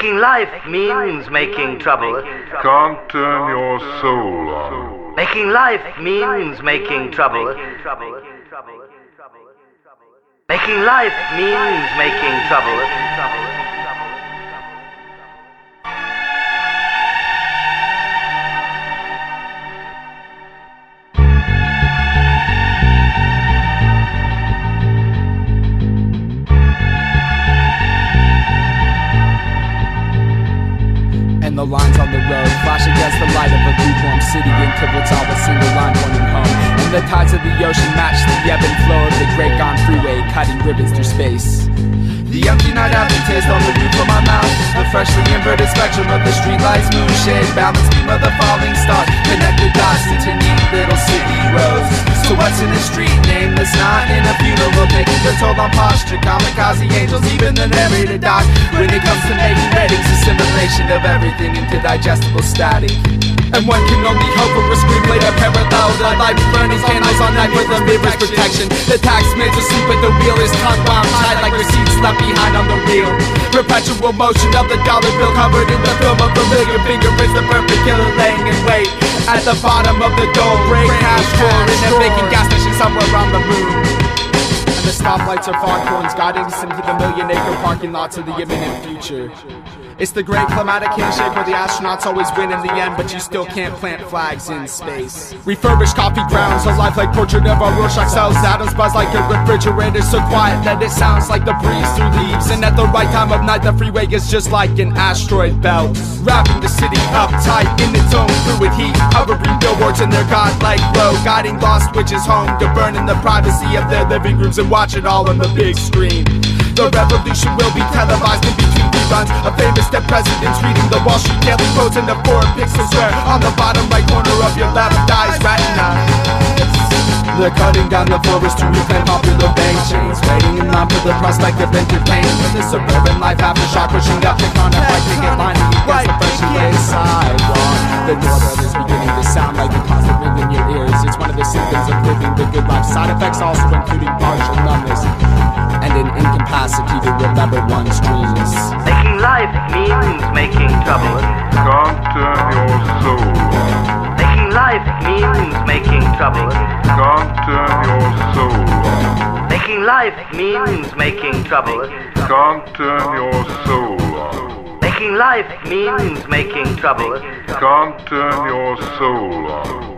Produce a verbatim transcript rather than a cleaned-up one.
Making life means making trouble. Can't turn your soul on. Making life means making trouble. Making life means making trouble. And the lines on the road flash against the light of a lukewarm city until it's all a single line pointing home. And the tides of the ocean match the ebb and flow of the Great Gone Freeway, cutting ribbons through space. The empty night aftertaste on the roof of my mouth, a freshly inverted spectrum of the streetlights, moonshade, balance beam of the falling stars, connected dots into neat little city roads. So what's in the street nameless, not in a funeral, taking the toll on posture, kamikaze angels, even the narrator die. When it comes to making weddings, assimilation of everything into digestible static. And one can only hope for a screenplay to parallel the life burning candles on night for the mirror's protection. The taxman's asleep at the wheel, his tongue bound tight like receipts left behind on the reel. Perpetual motion of the dollar bill covered in the film of familiar fingerprints, the perfect killer laying in wait at the bottom of the dome. Break cash drawer in a vacant gas station somewhere around the moon. And the stoplights are foghorns guiding us into the million acre parking lots of the imminent future. It's the great climatic handshake where the astronauts always win in the end, but you still can't plant flags in space. Refurbished coffee grounds, a lifelike portrait of a Rorschach cells. Atoms buzz like a refrigerator, so quiet that it sounds like the breeze through leaves. And at the right time of night, the freeway is just like an asteroid belt, wrapping the city uptight in its own fluid heat. Hovering billboards in their godlike glow, guiding lost witches home to burn in the privacy of their living rooms and watch it all on the big screen. The revolution will be televised in between reruns of famous dead presidents reading the Wall Street Daily quotes in the four pixels where on the bottom right corner of your left eye's retina. They're cutting down the forest to reclaim popular bank chains, waiting in line for the prospect of entertainment. The suburban life aftershock pushing up the corner, fighting it lining against the Fresh Gate sidewalk. The doorbell is beginning to sound like a constant ring in your ears. It's one of the symptoms of living the good life. Side effects also including partial numbness and an incapacity to remember one's dreams. Making life means making trouble. Can't turn your soul on. Making life means making trouble. Can't turn your soul on. Making life means making trouble. Can't turn your soul on. Making life means making trouble. Can't turn your soul on.